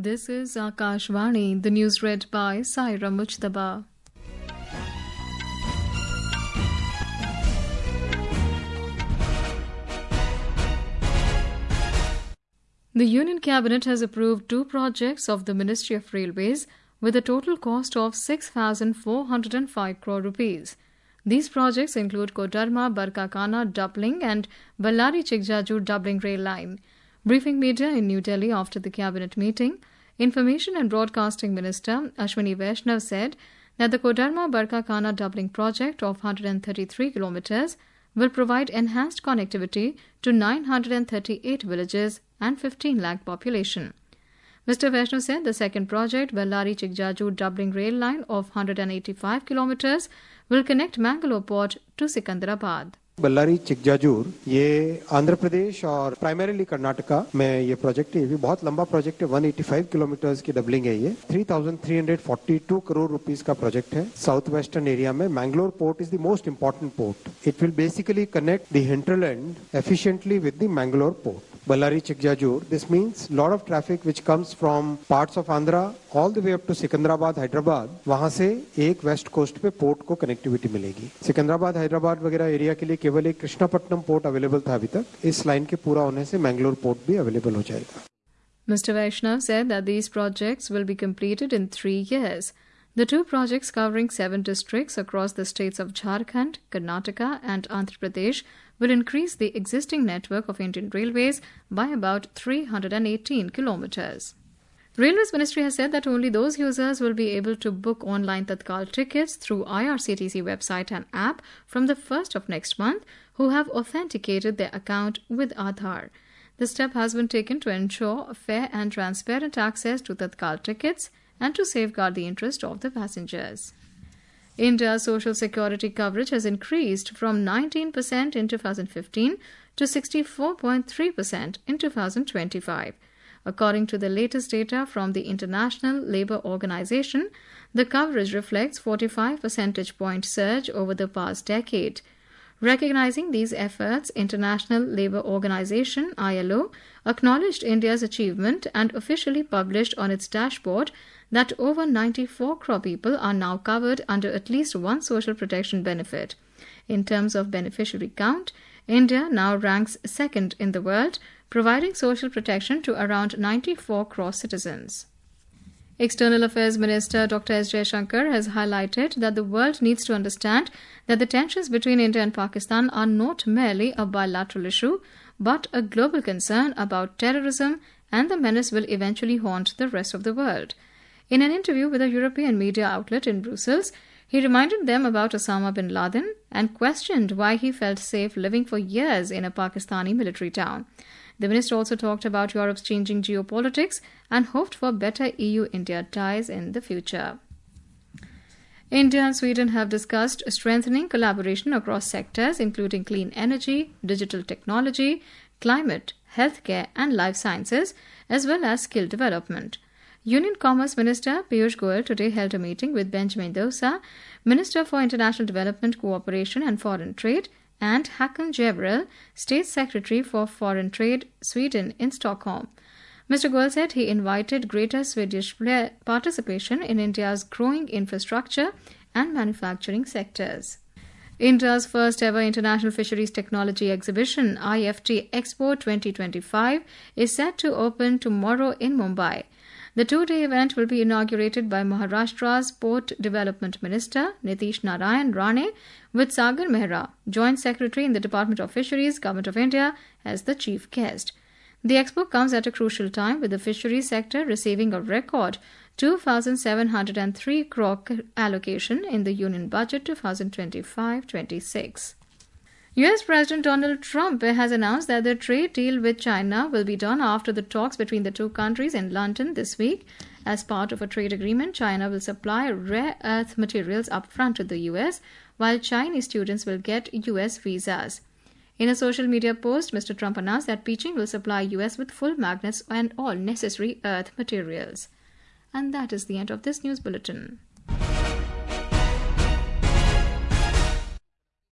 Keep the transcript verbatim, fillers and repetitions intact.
This is Akashvani, the news read by Saira Mujtaba. The Union Cabinet has approved two projects of the Ministry of Railways with a total cost of six thousand four hundred five crore rupees. These projects include Kodarma-Barkakana doubling and Ballari-Chikjaju doubling rail line. Briefing media in New Delhi after the cabinet meeting, Information and Broadcasting Minister Ashwini Vaishnav said that the Kodarma-Barkakana doubling project of one hundred thirty-three kilometers will provide enhanced connectivity to nine hundred thirty-eight villages and fifteen lakh population. Mister Vaishnav said the second project, Ballari-Chikjaju doubling rail line of one hundred eighty-five kilometers, will connect Mangalore port to Sikandrabad. Ballari चिकजाजूर ये आंध्र प्रदेश और primarily Karnataka में ये project है। ये भी बहुत लंबा project है। एक सौ पचासी किलोमीटर्स की डबलिंग है। ये तीन हज़ार तीन सौ बयालीस करोड़ रुपीस का प्रोजेक्ट है। साउथ वेस्टर्न एरिया में Mangalore port is the most important port. It will basically connect the hinterland efficiently with the Mangalore port. Ballari Chikjajur, this means lot of traffic which comes from parts of Andhra all the way up to Sikandrabad, Hyderabad. वहाँ से एक west coast पे port को connectivity मिलेगी. सिकंदराबाद, हैदराबाद वगैरह area के लिए केवल एक कृष्णापट्टनम पोर्ट अवेलेबल था अभी तक. इस लाइन के पूरा होने से मैंगलोर पोर्ट भी अवेलेबल हो जाएगा. Mister Vaishnav said that these projects will be completed in three years. The two projects covering seven districts across the states of Jharkhand, Karnataka and Andhra Pradesh will increase the existing network of Indian Railways by about three hundred eighteen kilometers. Railways Ministry has said that only those users will be able to book online Tatkal tickets through I R C T C website and app from the first of next month who have authenticated their account with Aadhaar. The step has been taken to ensure fair and transparent access to Tatkal tickets and to safeguard the interest of the passengers. India's social security coverage has increased from nineteen percent in two thousand fifteen to sixty-four point three percent in two thousand twenty-five. According to the latest data from the International Labour Organization, the coverage reflects forty-five percentage point surge over the past decade. Recognizing these efforts, International Labour Organization I L O acknowledged India's achievement and officially published on its dashboard that over ninety-four crore people are now covered under at least one social protection benefit. In terms of beneficiary count, India now ranks second in the world, providing social protection to around ninety-four crore citizens. External Affairs Minister Doctor S. Jaishankar has highlighted that the world needs to understand that the tensions between India and Pakistan are not merely a bilateral issue, but a global concern about terrorism, and the menace will eventually haunt the rest of the world. In an interview with a European media outlet in Brussels, he reminded them about Osama bin Laden and questioned why he felt safe living for years in a Pakistani military town. The minister also talked about Europe's changing geopolitics and hoped for better E U India ties in the future. India and Sweden have discussed strengthening collaboration across sectors including clean energy, digital technology, climate, healthcare and life sciences, as well as skill development. Union Commerce Minister Piyush Goyal today held a meeting with Benjamin Dosa, Minister for International Development Cooperation and Foreign Trade, and Håkan Jebrel, State Secretary for Foreign Trade, Sweden, in Stockholm. Mister Goyal said he invited greater Swedish participation in India's growing infrastructure and manufacturing sectors. India's first ever International Fisheries Technology Exhibition, I F T Expo twenty twenty-five, is set to open tomorrow in Mumbai. The two-day event will be inaugurated by Maharashtra's Port Development Minister, Nitish Narayan Rane, with Sagar Mehra, Joint Secretary in the Department of Fisheries, Government of India, as the chief guest. The expo comes at a crucial time with the fisheries sector receiving a record two thousand seven hundred three crore allocation in the Union Budget twenty twenty-five twenty-six. U S President Donald Trump has announced that the trade deal with China will be done after the talks between the two countries in London this week. As part of a trade agreement, China will supply rare earth materials upfront to the U S, while Chinese students will get U S visas. In a social media post, Mister Trump announced that Beijing will supply U S with full magnets and all necessary earth materials. And that is the end of this news bulletin.